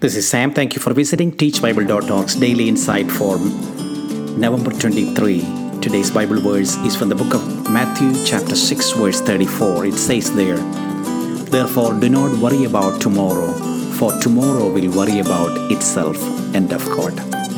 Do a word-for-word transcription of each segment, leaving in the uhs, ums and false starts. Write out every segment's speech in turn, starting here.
This is Sam. Thank you for visiting teach bible dot org's Daily Insight for November twenty-third. Today's Bible verse is from the book of Matthew chapter six verse thirty-four. It says there, "Therefore do not worry about tomorrow, for tomorrow will worry about itself." End of quote.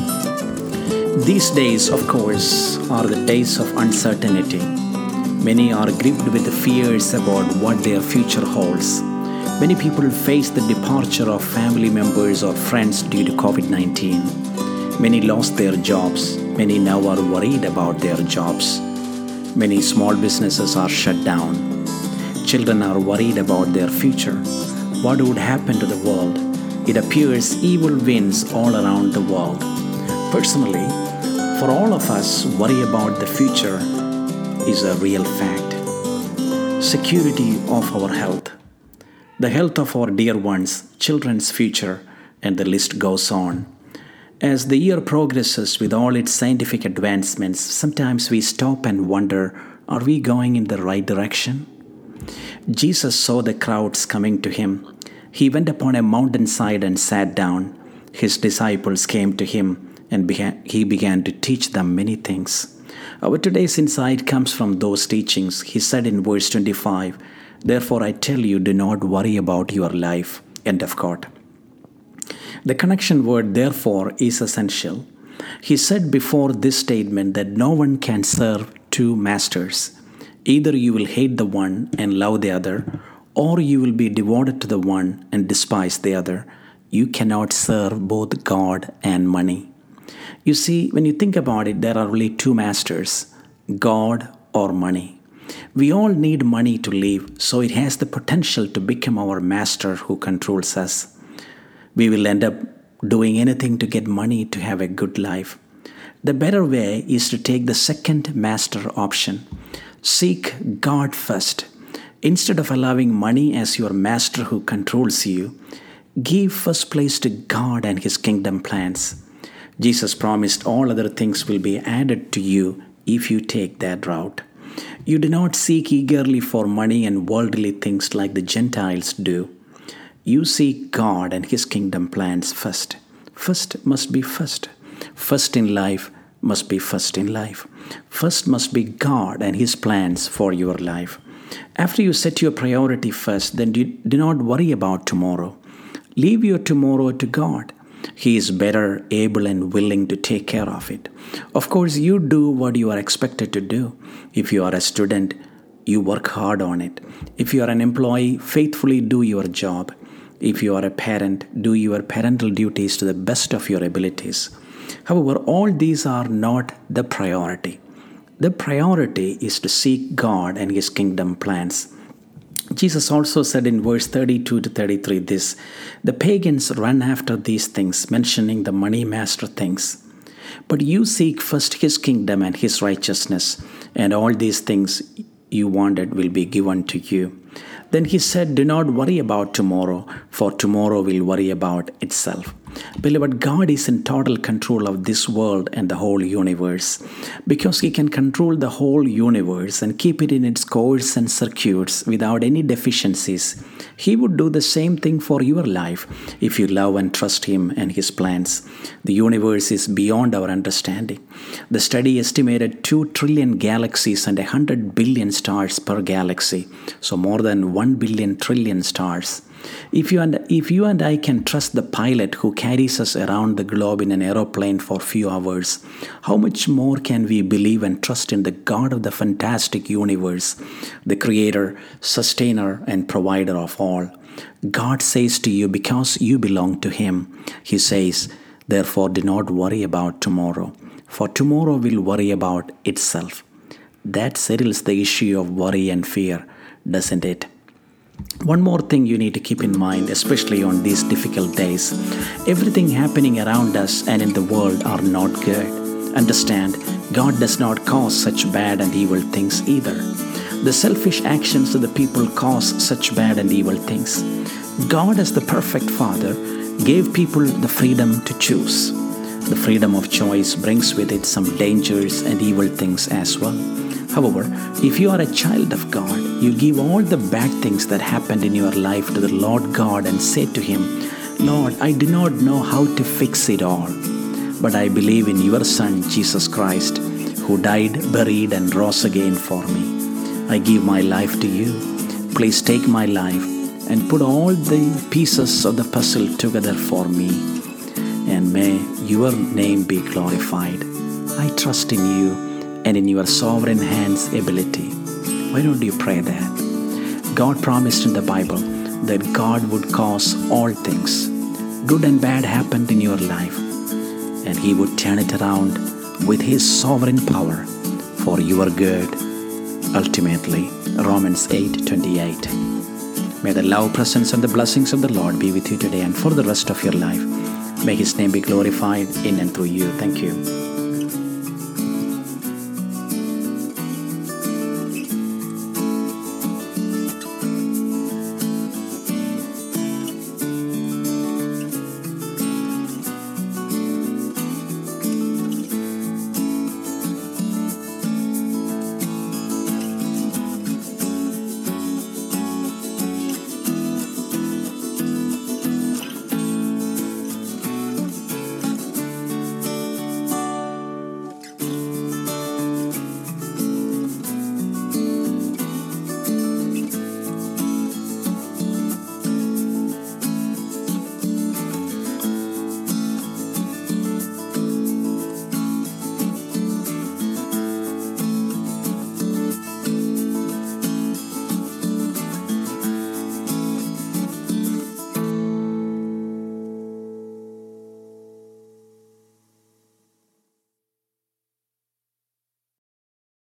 These days, of course, are the days of uncertainty. Many are gripped with fears about what their future holds. Many people face the departure of family members or friends due to covid nineteen. Many lost their jobs. Many now are worried about their jobs. Many small businesses are shut down. Children are worried about their future. What would happen to the world? It appears evil wins all around the world. Personally, for all of us, worry about the future is a real fact. Security of our health, the health of our dear ones, children's future, and the list goes on. As the year progresses with all its scientific advancements, sometimes we stop and wonder, are we going in the right direction? Jesus saw the crowds coming to him. He went upon a mountainside and sat down. His disciples came to him and began, he began to teach them many things. Our today's insight comes from those teachings. He said in verse twenty-five, "Therefore I tell you, do not worry about your life." End of quote. The connection word "therefore" is essential. He said before this statement that no one can serve two masters. Either you will hate the one and love the other, or you will be devoted to the one and despise the other. You cannot serve both God and money. You see, when you think about it, there are only two masters, God or money. We all need money to live, so it has the potential to become our master who controls us. We will end up doing anything to get money to have a good life. The better way is to take the second master option. Seek God first. Instead of allowing money as your master who controls you, give first place to God and His kingdom plans. Jesus promised all other things will be added to you if you take that route. You do not seek eagerly for money and worldly things like the Gentiles do. You seek God and His kingdom plans first. First must be first. First in life must be first in life. First must be God and His plans for your life. After you set your priority first, then do, do not worry about tomorrow. Leave your tomorrow to God. He is better able and willing to take care of it. Of course, you do what you are expected to do. If you are a student, you work hard on it. If you are an employee, faithfully do your job. If you are a parent, do your parental duties to the best of your abilities. However, all these are not the priority. The priority is to seek God and His kingdom plans. Jesus also said in verse thirty-two to thirty-three this, "The pagans run after these things," mentioning the money master things. "But you seek first His kingdom and His righteousness, and all these things you wanted will be given to you." Then He said, "Do not worry about tomorrow, for tomorrow will worry about itself." Beloved, God is in total control of this world and the whole universe. Because He can control the whole universe and keep it in its course and circuits without any deficiencies, He would do the same thing for your life if you love and trust Him and His plans. The universe is beyond our understanding. The study estimated two trillion galaxies and one hundred billion stars per galaxy, so more than one billion trillion stars. If you, and, if you and I can trust the pilot who carries us around the globe in an aeroplane for a few hours, how much more can we believe and trust in the God of the fantastic universe, the creator, sustainer, and provider of all? God says to you, because you belong to Him, He says, "Therefore do not worry about tomorrow, for tomorrow will worry about itself." That settles the issue of worry and fear, doesn't it? One more thing you need to keep in mind, especially on these difficult days. Everything happening around us and in the world are not good. Understand, God does not cause such bad and evil things either. The selfish actions of the people cause such bad and evil things. God, as the perfect Father, gave people the freedom to choose. The freedom of choice brings with it some dangers and evil things as well. However, if you are a child of God, you give all the bad things that happened in your life to the Lord God and say to Him, Lord, I do not know how to fix it all, but I believe in your Son, Jesus Christ, who died, buried, and rose again for me. I give my life to you. Please take my life and put all the pieces of the puzzle together for me, and may your name be glorified. I trust in you and in your sovereign hand's ability. Why don't you pray that? God promised in the Bible that God would cause all things, good and bad, happened in your life, and He would turn it around with His sovereign power for your good. Ultimately, Romans eight twenty-eight. May the love, presence, and the blessings of the Lord be with you today and for the rest of your life. May His name be glorified in and through you. Thank you.